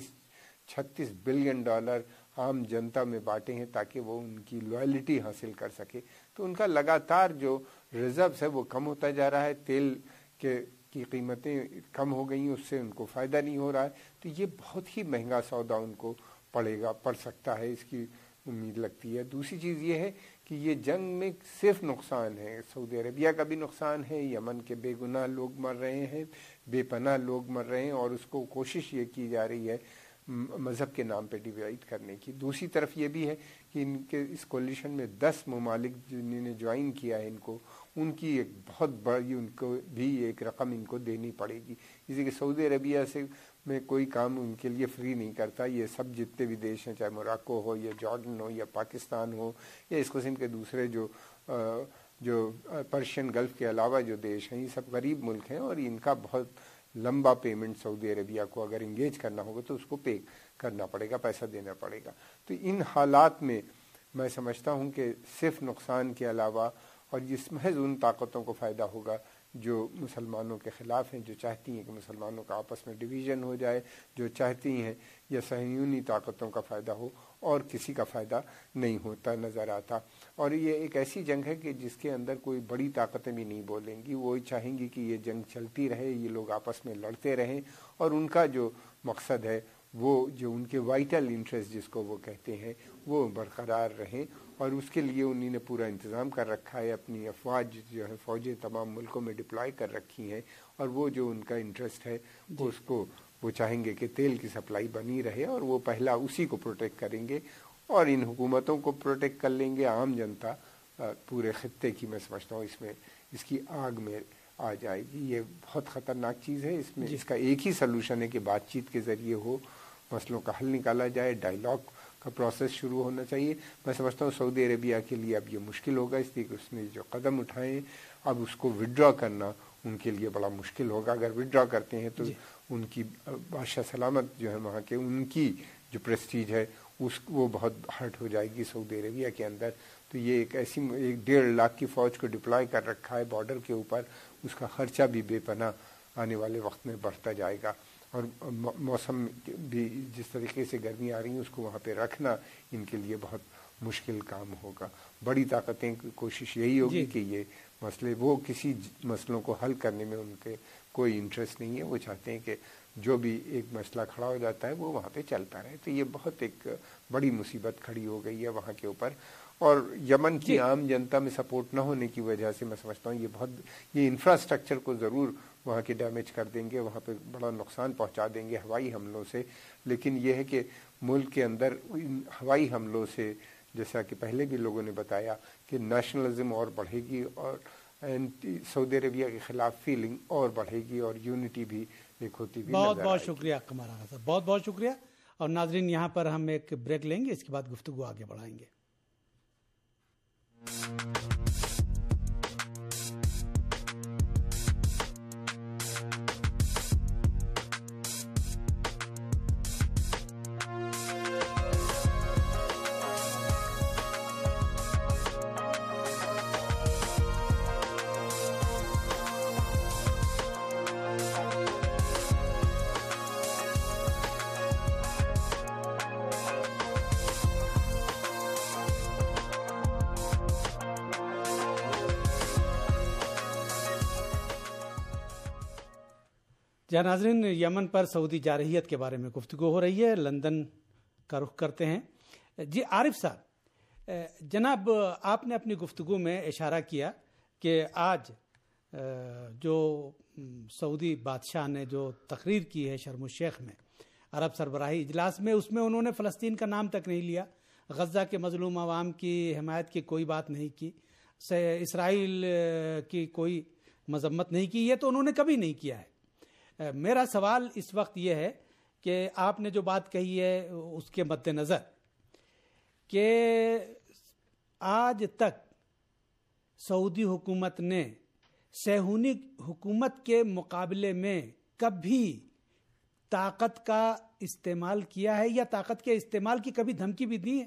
35-36 بلین ڈالر عام جنتا میں بانٹے ہیں تاکہ وہ ان کی لوائلٹی حاصل کر سکے. تو ان کا لگاتار جو ریزروز ہے وہ کم ہوتا جا رہا ہے, تیل کی قیمتیں کم ہو گئی ہیں, اس سے ان کو فائدہ نہیں ہو رہا ہے. تو یہ بہت ہی مہنگا سودا ان کو پڑ سکتا ہے, اس کی امید لگتی ہے. دوسری چیز یہ ہے کہ یہ جنگ میں صرف نقصان ہے, سعودی عربیہ کا بھی نقصان ہے, یمن کے بے گناہ لوگ مر رہے ہیں, بے پناہ لوگ مر رہے ہیں, اور اس کو کوشش یہ کی جا رہی ہے مذہب کے نام پہ ڈیوائڈ کرنے کی. دوسری طرف یہ بھی ہے کہ ان کے اس کولیشن میں 10 ممالک جنہوں نے جوائن کیا ہے, ان کی ایک بہت بڑی, ان کو بھی ایک رقم ان کو دینی پڑے گی. اسی کہ سعودی عربیہ سے میں کوئی کام ان کے لیے فری نہیں کرتا. یہ سب جتنے بھی دیش ہیں, چاہے موراکو ہو یا جارڈن ہو یا پاکستان ہو یا اس قسم کے دوسرے جو پرشین گلف کے علاوہ جو دیش ہیں, یہ سب غریب ملک ہیں, اور ان کا بہت لمبا پیمنٹ سعودی عربیہ کو اگر انگیج کرنا ہوگا تو اس کو پے کرنا پڑے گا, پیسہ دینا پڑے گا. تو ان حالات میں میں سمجھتا ہوں کہ صرف نقصان کے علاوہ, اور اس محض ان طاقتوں کو فائدہ ہوگا جو مسلمانوں کے خلاف ہیں, جو چاہتی ہیں کہ مسلمانوں کا آپس میں ڈویژن ہو جائے, جو چاہتی ہیں یا صہیونی طاقتوں کا فائدہ ہو, اور کسی کا فائدہ نہیں ہوتا نظر آتا. اور یہ ایک ایسی جنگ ہے کہ جس کے اندر کوئی بڑی طاقتیں بھی نہیں بولیں گی, وہ چاہیں گی کہ یہ جنگ چلتی رہے, یہ لوگ آپس میں لڑتے رہیں, اور ان کا جو مقصد ہے وہ جو ان کے وائٹل انٹرسٹ جس کو وہ کہتے ہیں وہ برقرار رہیں. اور اس کے لیے انہوں نے پورا انتظام کر رکھا ہے, اپنی افواج جو ہے فوجیں تمام ملکوں میں ڈپلائے کر رکھی ہیں, اور وہ جو ان کا انٹرسٹ ہے اس کو وہ چاہیں گے کہ تیل کی سپلائی بنی رہے, اور وہ پہلا اسی کو پروٹیکٹ کریں گے, اور ان حکومتوں کو پروٹیکٹ کر لیں گے. عام جنتا پورے خطے کی میں سمجھتا ہوں اس میں اس کی آگ میں آ جائے گی. یہ بہت خطرناک چیز ہے. اس میں اس کا ایک ہی سلوشن ہے کہ بات چیت کے ذریعے ہو, مسئلوں کا حل نکالا جائے, ڈائیلاگ کا پروسیس شروع ہونا چاہیے. میں سمجھتا ہوں سعودی عربیہ کے لیے اب یہ مشکل ہوگا, اس لیے کہ اس نے جو قدم اٹھائے اب اس کو وڈرا کرنا ان کے لیے بڑا مشکل ہوگا. اگر وڈرا کرتے ہیں تو ان کی بادشاہ سلامت جو ہے وہاں کے, ان کی جو پریسٹیج ہے وہ بہت ہرٹ ہو جائے گی سعودی عربیہ کے اندر. تو یہ ایک ایسی 1.5 لاکھ کی فوج کو ڈپلائے کر رکھا ہے بارڈر کے اوپر, اس کا خرچہ بھی بے پناہ آنے والے وقت میں بڑھتا جائے گا. اور موسم بھی جس طریقے سے گرمی آ رہی ہیں اس کو وہاں پہ رکھنا ان کے لیے بہت مشکل کام ہوگا. بڑی طاقتیں کوشش یہی ہوگی کہ یہ مسئلے, وہ کسی مسئلوں کو حل کرنے میں ان کے کوئی انٹرسٹ نہیں ہے. وہ چاہتے ہیں کہ جو بھی ایک مسئلہ کھڑا ہو جاتا ہے وہ وہاں پہ چلتا رہے. تو یہ بہت ایک بڑی مصیبت کھڑی ہو گئی ہے وہاں کے اوپر. اور یمن کی عام جنتا میں سپورٹ نہ ہونے کی وجہ سے میں سمجھتا ہوں یہ انفراسٹرکچر کو ضرور وہاں کے ڈیمیج کر دیں گے, وہاں پہ بڑا نقصان پہنچا دیں گے ہوائی حملوں سے. لیکن یہ ہے کہ ملک کے اندر ہوائی حملوں سے, جیسا کہ پہلے بھی لوگوں نے بتایا, کہ نیشنلزم اور بڑھے گی اور سعودی عربیہ کے خلاف فیلنگ اور بڑھے گی اور یونٹی بھی ایک ہوتی ہوئی. بہت بہت شکریہ قمر آغا صاحب, بہت بہت شکریہ. اور ناظرین یہاں پر ہم ایک بریک لیں گے, اس کے بعد گفتگو آگے بڑھائیں گے. جہاں ناظرین یمن پر سعودی جارحیت کے بارے میں گفتگو ہو رہی ہے, لندن کا رخ کرتے ہیں. جی عارف صاحب, جناب آپ نے اپنی گفتگو میں اشارہ کیا کہ آج جو سعودی بادشاہ نے جو تقریر کی ہے شرم الشیخ میں عرب سربراہی اجلاس میں, اس میں انہوں نے فلسطین کا نام تک نہیں لیا, غزہ کے مظلوم عوام کی حمایت کی کوئی بات نہیں کی, اسرائیل کی کوئی مذمت نہیں کی. یہ تو انہوں نے کبھی نہیں کیا ہے. میرا سوال اس وقت یہ ہے کہ آپ نے جو بات کہی ہے اس کے مد نظر کہ آج تک سعودی حکومت نے صہیونی حکومت کے مقابلے میں کبھی طاقت کا استعمال کیا ہے یا طاقت کے استعمال کی کبھی دھمکی بھی دی ہے؟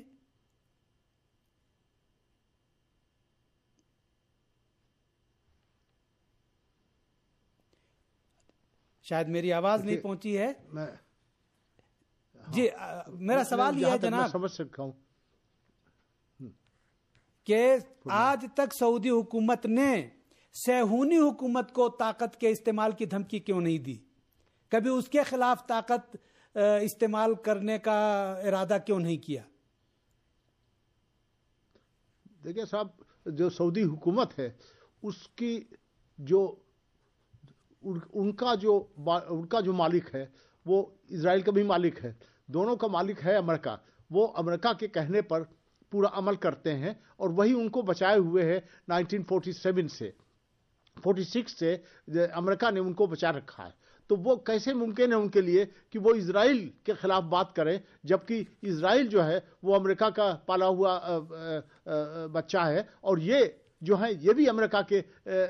شاید میری آواز نہیں پہنچی ہے. جی میرا سوال یہ ہے جناب, سمجھ سکتا ہوں کہ آج تک سعودی حکومت نے صہیونی حکومت کو طاقت کے استعمال کی دھمکی کیوں نہیں دی؟ کبھی اس کے خلاف طاقت استعمال کرنے کا ارادہ کیوں نہیں کیا؟ دیکھیں صاحب, جو سعودی حکومت ہے اس کی جو ان کا جو مالک ہے وہ اسرائیل کا بھی مالک ہے, دونوں کا مالک ہے امریکہ. وہ امریکہ کے کہنے پر پورا عمل کرتے ہیں اور وہی ان کو بچائے ہوئے ہے 1947 سے 46 سے امریکہ نے ان کو بچا رکھا ہے. تو وہ کیسے ممکن ہے ان کے لیے کہ وہ اسرائیل کے خلاف بات کریں, جبکہ اسرائیل جو ہے وہ امریکہ کا پالا ہوا بچہ ہے اور یہ جو ہیں یہ بھی امریکہ کے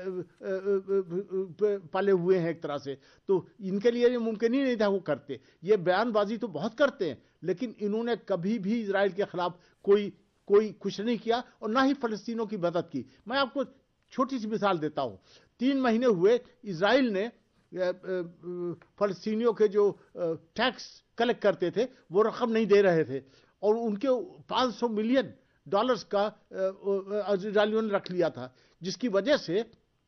پالے ہوئے ہیں ایک طرح سے. تو ان کے لیے یہ ممکن ہی نہیں تھا وہ کرتے. یہ بیان بازی تو بہت کرتے ہیں لیکن انہوں نے کبھی بھی اسرائیل کے خلاف کوئی کچھ نہیں کیا اور نہ ہی فلسطینیوں کی مدد کی. میں آپ کو چھوٹی سی مثال دیتا ہوں. 3 مہینے ہوئے اسرائیل نے فلسطینیوں کے جو ٹیکس کلیکٹ کرتے تھے وہ رقم نہیں دے رہے تھے اور ان کے $500 ملین کا اسرائیلیوں نے رکھ لیا تھا, جس کی وجہ سے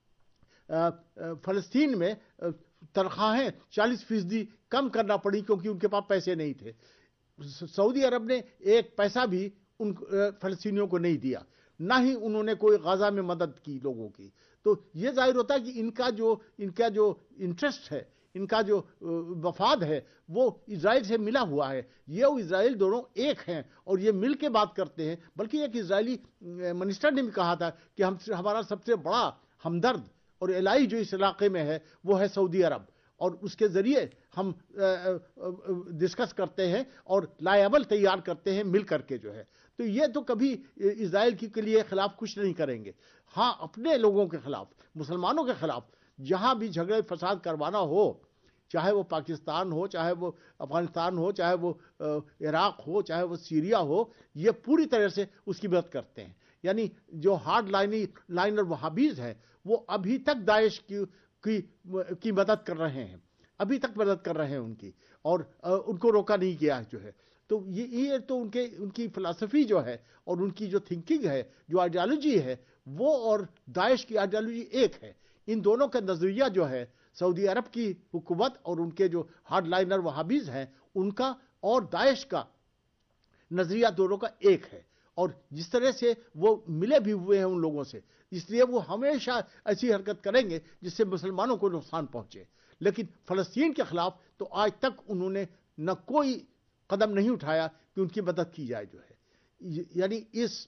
فلسطین میں تنخواہیں 40% کم کرنا پڑی کیونکہ ان کے پاس پیسے نہیں تھے. سعودی عرب نے ایک پیسہ بھی ان فلسطینیوں کو نہیں دیا, نہ ہی انہوں نے کوئی غزہ میں مدد کی لوگوں کی. تو یہ ظاہر ہوتا ہے کہ ان کا جو انٹرسٹ ہے ان کا جو مفاد ہے وہ اسرائیل سے ملا ہوا ہے. یہ اور اسرائیل دونوں ایک ہیں اور یہ مل کے بات کرتے ہیں. بلکہ ایک اسرائیلی منسٹر نے بھی کہا تھا کہ ہمارا سب سے بڑا ہمدرد اور الہی جو اس علاقے میں ہے وہ ہے سعودی عرب, اور اس کے ذریعے ہم ڈسکس کرتے ہیں اور لائبل تیار کرتے ہیں مل کر کے جو ہے. تو یہ تو کبھی اسرائیل کے لیے خلاف کچھ نہیں کریں گے. ہاں اپنے لوگوں کے خلاف, مسلمانوں کے خلاف جہاں بھی جھگڑے فساد کروانا ہو, چاہے وہ پاکستان ہو, چاہے وہ افغانستان ہو, چاہے وہ عراق ہو, چاہے وہ سیریا ہو, یہ پوری طرح سے اس کی مدد کرتے ہیں. یعنی جو ہارڈ لائنر وہابیز ہیں وہ ابھی تک داعش کی مدد کر رہے ہیں, ابھی تک مدد کر رہے ہیں ان کی, اور ان کو روکا نہیں گیا جو ہے. تو یہ تو ان کی فلسفی جو ہے اور ان کی جو تھنکنگ ہے, جو آئیڈیالوجی ہے, وہ اور داعش کی آئیڈیالوجی ایک ہے. ان دونوں کا نظریہ جو ہے, سعودی عرب کی حکومت اور ان کے جو ہارڈ لائنر وہابیز ہیں ان کا اور داعش کا نظریہ دونوں کا ایک ہے. اور جس طرح سے وہ ملے بھی ہوئے ہیں ان لوگوں سے, اس لیے وہ ہمیشہ ایسی حرکت کریں گے جس سے مسلمانوں کو نقصان پہنچے. لیکن فلسطین کے خلاف تو آج تک انہوں نے نہ کوئی قدم نہیں اٹھایا کہ ان کی مدد کی جائے جو ہے. یعنی اس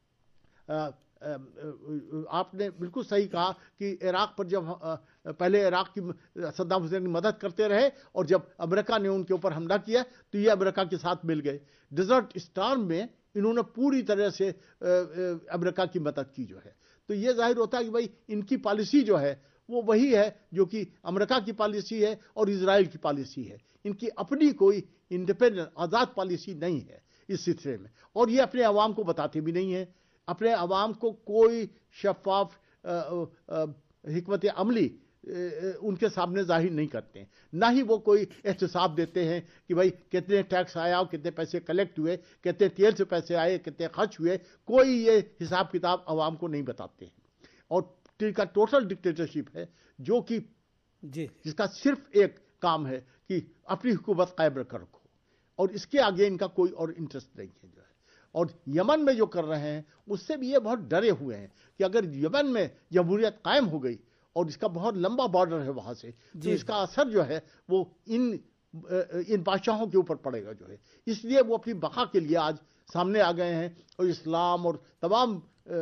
آپ نے بالکل صحیح کہا کہ عراق پر جب پہلے عراق کی صدام حسین کی مدد کرتے رہے اور جب امریکہ نے ان کے اوپر حملہ کیا تو یہ امریکہ کے ساتھ مل گئے. ڈیزرٹ اسٹارم میں انہوں نے پوری طرح سے امریکہ کی مدد کی جو ہے. تو یہ ظاہر ہوتا ہے کہ بھائی ان کی پالیسی جو ہے وہ وہی ہے جو کہ امریکہ کی پالیسی ہے اور اسرائیل کی پالیسی ہے. ان کی اپنی کوئی انڈیپینڈنٹ آزاد پالیسی نہیں ہے اس سلسلے میں, اور یہ اپنے عوام کو بتاتے بھی نہیں ہیں. اپنے عوام کو کوئی شفاف حکمت عملی ان کے سامنے ظاہر نہیں کرتے ہیں, نہ ہی وہ کوئی احتساب دیتے ہیں کہ بھائی کتنے ٹیکس آیا, کتنے پیسے کلیکٹ ہوئے, کتنے تیل سے پیسے آئے, کتنے خرچ ہوئے. کوئی یہ حساب کتاب عوام کو نہیں بتاتے ہیں. اور کا ٹوٹل ڈکٹیٹرشپ ہے جو کہ جس کا صرف ایک کام ہے کہ اپنی حکومت قائم رکھو, اور اس کے آگے ان کا کوئی اور انٹرسٹ نہیں ہے جو ہے. اور یمن میں جو کر رہے ہیں اس سے بھی یہ بہت ڈرے ہوئے ہیں کہ اگر یمن میں جمہوریت قائم ہو گئی اور اس کا بہت لمبا بارڈر ہے وہاں سے, تو اس کا اثر جو ہے وہ ان بادشاہوں کے اوپر پڑے گا جو ہے. اس لیے وہ اپنی بقا کے لیے آج سامنے آ گئے ہیں اور اسلام اور تمام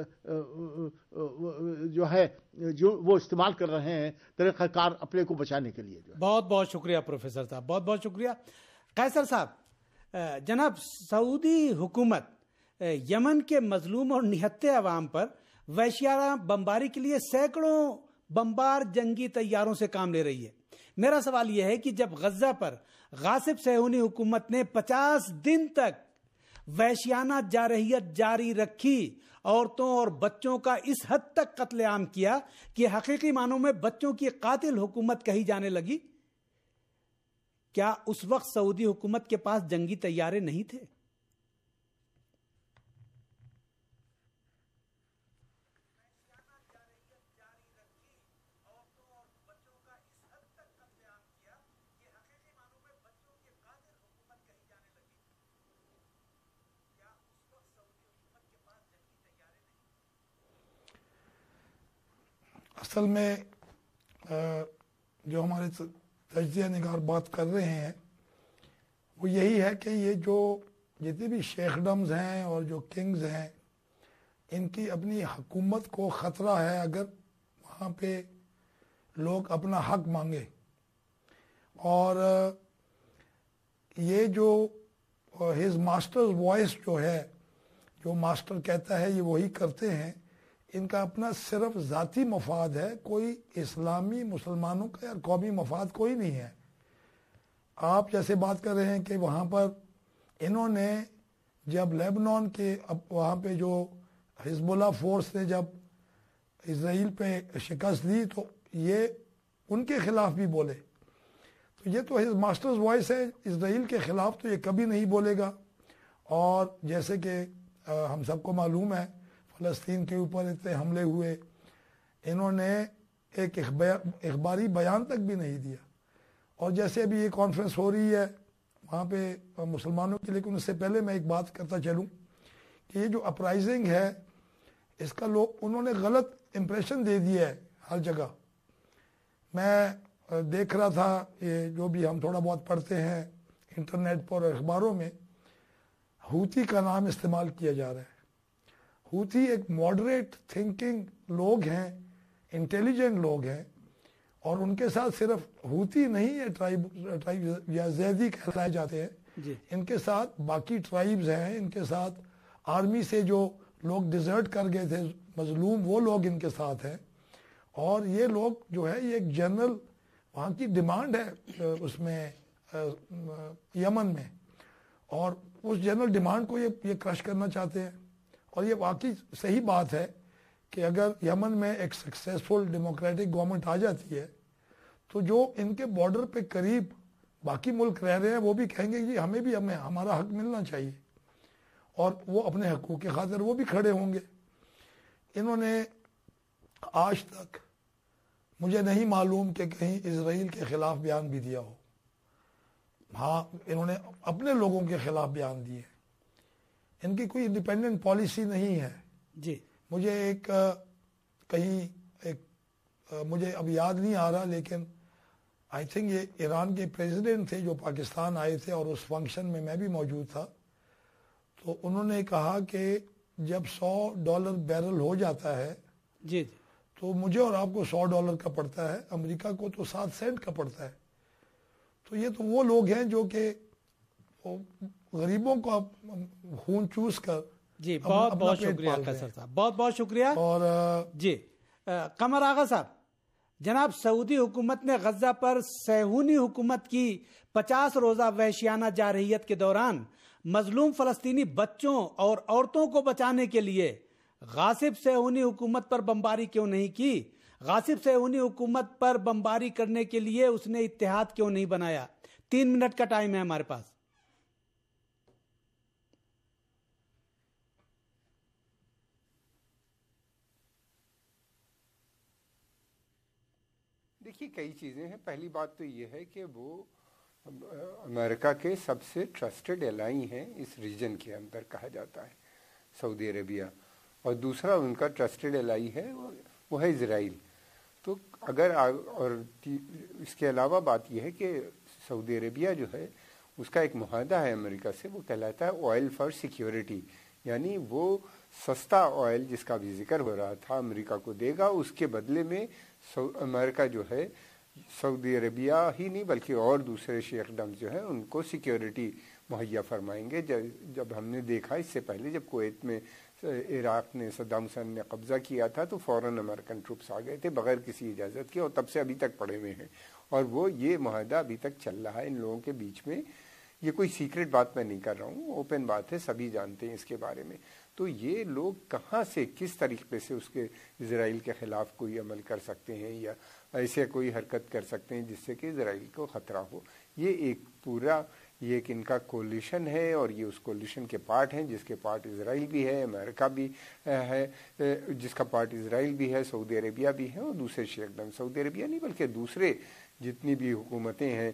جو ہے جو وہ استعمال کر رہے ہیں طریقہ کار اپنے کو بچانے کے لیے. بہت بہت شکریہ پروفیسر صاحب, بہت بہت شکریہ. قیصر صاحب, جناب سعودی حکومت یمن کے مظلوم اور نہتے عوام پر وحشیانہ بمباری کے لیے سینکڑوں بمبار جنگی طیاروں سے کام لے رہی ہے. میرا سوال یہ ہے کہ جب غزہ پر غاصب صہیونی حکومت نے 50 دن تک وحشیانہ جارحیت جاری رکھی, عورتوں اور بچوں کا اس حد تک قتل عام کیا کہ حقیقی معنوں میں بچوں کی قاتل حکومت کہی جانے لگی, کیا اس وقت سعودی حکومت کے پاس جنگی طیارے نہیں تھے؟ اصل میں جو ہمارے تجزیہ نگار بات کر رہے ہیں وہ یہی ہے کہ یہ جو جتنے بھی شیخڈمز ہیں اور جو کنگز ہیں ان کی اپنی حکومت کو خطرہ ہے اگر وہاں پہ لوگ اپنا حق مانگے. اور یہ جو ہز ماسٹرز وائس جو ہے, جو ماسٹر کہتا ہے یہ وہی کرتے ہیں. ان کا اپنا صرف ذاتی مفاد ہے, کوئی اسلامی مسلمانوں کا یا قومی مفاد کوئی نہیں ہے. آپ جیسے بات کر رہے ہیں کہ وہاں پر انہوں نے جب لیبنان کے وہاں پہ جو حزب اللہ فورس نے جب اسرائیل پہ شکست دی تو یہ ان کے خلاف بھی بولے. تو یہ تو ہز ماسٹرز وائس ہے, اسرائیل کے خلاف تو یہ کبھی نہیں بولے گا. اور جیسے کہ ہم سب کو معلوم ہے فلسطین کے اوپر اتنے حملے ہوئے, انہوں نے ایک اخباری بیان تک بھی نہیں دیا. اور جیسے ابھی یہ کانفرنس ہو رہی ہے وہاں پہ مسلمانوں کی, لیکن اس سے پہلے میں ایک بات کرتا چلوں کہ یہ جو اپرائزنگ ہے اس کا لوگ انہوں نے غلط امپریشن دے دیا ہے ہر جگہ. میں دیکھ رہا تھا یہ جو بھی ہم تھوڑا بہت پڑھتے ہیں انٹرنیٹ پر اور اخباروں میں، ہوتی کا نام استعمال کیا جا رہا ہے۔ ہوتی ایک ماڈریٹ تھنکنگ لوگ ہیں، انٹیلیجنٹ لوگ ہیں، اور ان کے ساتھ صرف ہوتی نہیں ہے، ٹرائب یا زیدی کہلائے جاتے ہیں، ان کے ساتھ باقی ٹرائبز ہیں، ان کے ساتھ آرمی سے جو لوگ ڈیزرٹ کر گئے تھے مظلوم، وہ لوگ ان کے ساتھ ہیں، اور یہ لوگ جو ہے یہ ایک جنرل وہاں کی ڈیمانڈ ہے اس میں یمن میں، اور اس جنرل ڈیمانڈ کو یہ کرش کرنا چاہتے ہیں۔ اور یہ واقعی صحیح بات ہے کہ اگر یمن میں ایک سکسیسفل ڈیموکریٹک گورنمنٹ آ جاتی ہے تو جو ان کے بارڈر پہ قریب باقی ملک رہ رہے ہیں وہ بھی کہیں گے کہ ہمیں بھی ہمارا حق ملنا چاہیے، اور وہ اپنے حقوق کی خاطر وہ بھی کھڑے ہوں گے۔ انہوں نے آج تک مجھے نہیں معلوم کہ کہیں اسرائیل کے خلاف بیان بھی دیا ہو۔ ہاں، انہوں نے اپنے لوگوں کے خلاف بیان دیے، ان کی کوئی انڈیپینڈنٹ پالیسی نہیں ہے۔ جی مجھے مجھے اب یاد نہیں آ رہا، لیکن آئی تھنک یہ ایران کے پریزیڈنٹ تھے جو پاکستان آئے تھے، اور اس فنکشن میں میں بھی موجود تھا، تو انہوں نے کہا کہ جب $100 بیرل ہو جاتا ہے جی تو مجھے اور آپ کو $100 کا پڑتا ہے، امریکہ کو تو 7 سینٹ کا پڑتا ہے۔ تو یہ تو وہ لوگ ہیں جو کہ غریبوں کو خون چوس کر جی بہت بہت شکریہ قیصر صاحب، بہت بہت شکریہ۔ اور جی قمر آغا صاحب، جناب سعودی حکومت نے غزہ پر صہیونی حکومت کی 50 روزہ وحشیانہ جارحیت کے دوران مظلوم فلسطینی بچوں اور عورتوں کو بچانے کے لیے غاصب صہیونی حکومت پر بمباری کیوں نہیں کی؟ غاصب صہیونی حکومت پر بمباری کرنے کے لیے اس نے اتحاد کیوں نہیں بنایا؟ 3 منٹ کا ٹائم ہے ہمارے پاس۔ دیکھیے کئی چیزیں ہیں۔ پہلی بات تو یہ ہے کہ وہ امریکہ کے سب سے ٹرسٹڈ الائی ہیں اس ریجن کے اندر، کہا جاتا ہے سعودی عربیہ، اور دوسرا ان کا ٹرسٹڈ الائی ہے وہ ہے اسرائیل۔ تو اگر اور اس کے علاوہ بات یہ ہے کہ سعودی عربیہ جو ہے اس کا ایک معاہدہ ہے امریکہ سے، وہ کہلاتا ہے آئل فار سیکیورٹی، یعنی وہ سستا آئل جس کا بھی ذکر ہو رہا تھا امریکہ کو دے گا، اس کے بدلے میں امریکہ جو ہے سعودی عربیہ ہی نہیں بلکہ اور دوسرے شیخڈم جو ہیں ان کو سیکیورٹی مہیا فرمائیں گے۔ جب ہم نے دیکھا اس سے پہلے جب کویت میں عراق نے صدام حسین نے قبضہ کیا تھا تو فوراً امریکن ٹروپس آ گئے تھے بغیر کسی اجازت کے، اور تب سے ابھی تک پڑے ہوئے ہیں، اور وہ یہ معاہدہ ابھی تک چل رہا ہے ان لوگوں کے بیچ میں۔ یہ کوئی سیکرٹ بات میں نہیں کر رہا ہوں، اوپن بات ہے، سبھی جانتے ہیں اس کے بارے میں۔ تو یہ لوگ کہاں سے کس طریقے سے اس کے اسرائیل کے خلاف کوئی عمل کر سکتے ہیں یا ایسے کوئی حرکت کر سکتے ہیں جس سے کہ اسرائیل کو خطرہ ہو؟ یہ ایک پورا یہ ایک ان کا کولیشن ہے، اور یہ اس کولیشن کے پارٹ ہیں جس کے پارٹ اسرائیل بھی ہے، امریکہ بھی ہے جس کا پارٹ اسرائیل بھی ہے، سعودی عربیہ بھی ہے، اور دوسرے شیخڈم، سعودی عربیہ نہیں بلکہ دوسرے جتنی بھی حکومتیں ہیں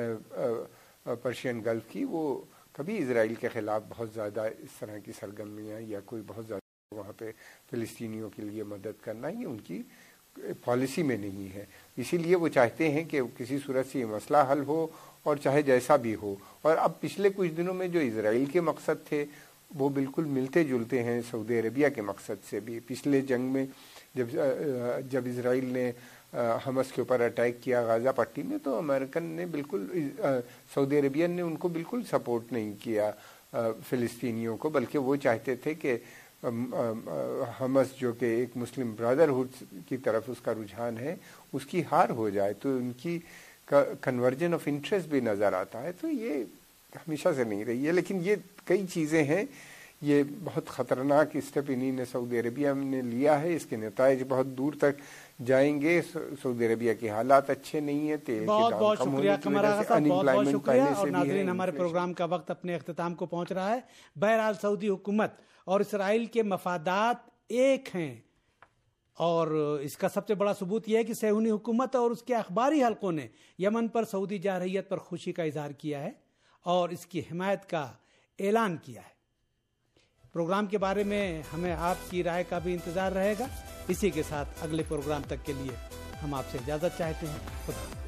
پرشین گلف کی، وہ کبھی اسرائیل کے خلاف بہت زیادہ اس طرح کی سرگرمیاں یا کوئی بہت زیادہ وہاں پہ فلسطینیوں کے لیے مدد کرنا یہ ان کی پالیسی میں نہیں ہے۔ اسی لیے وہ چاہتے ہیں کہ کسی صورت سے یہ مسئلہ حل ہو، اور چاہے جیسا بھی ہو۔ اور اب پچھلے کچھ دنوں میں جو اسرائیل کے مقصد تھے وہ بالکل ملتے جلتے ہیں سعودی عربیہ کے مقصد سے بھی۔ پچھلے جنگ میں جب اسرائیل نے حماس کے اوپر اٹیک کیا غزہ پٹی میں، تو امریکن نے بالکل سعودی عربین نے ان کو بالکل سپورٹ نہیں کیا فلسطینیوں کو، بلکہ وہ چاہتے تھے کہ حماس جو کہ ایک مسلم برادرہڈ کی طرف اس کا رجحان ہے اس کی ہار ہو جائے، تو ان کی کنورجن آف انٹرسٹ بھی نظر آتا ہے۔ تو یہ ہمیشہ سے نہیں رہی ہے، لیکن یہ کئی چیزیں ہیں، یہ بہت خطرناک اسٹیپ انہی نے سعودی عربیہ نے لیا ہے، اس کے نتائج بہت دور تک جائیں گے۔ سعودی عربیہ کے حالات اچھے نہیں ہیں، تیل بہت بہت شکریہ قمر آغا صاحب، بہت بہت شکریہ۔ اور ناظرین، ہمارے پروگرام کا وقت اپنے اختتام کو پہنچ رہا ہے۔ بہرحال سعودی حکومت اور اسرائیل کے مفادات ایک ہیں، اور اس کا سب سے بڑا ثبوت یہ ہے کہ صہیونی حکومت اور اس کے اخباری حلقوں نے یمن پر سعودی جارحیت پر خوشی کا اظہار کیا ہے اور اس کی حمایت کا اعلان کیا ہے۔ پروگرام کے بارے میں ہمیں آپ کی رائے کا بھی انتظار رہے گا۔ اسی کے ساتھ اگلے پروگرام تک کے لیے ہم آپ سے اجازت چاہتے ہیں۔ خدا حافظ۔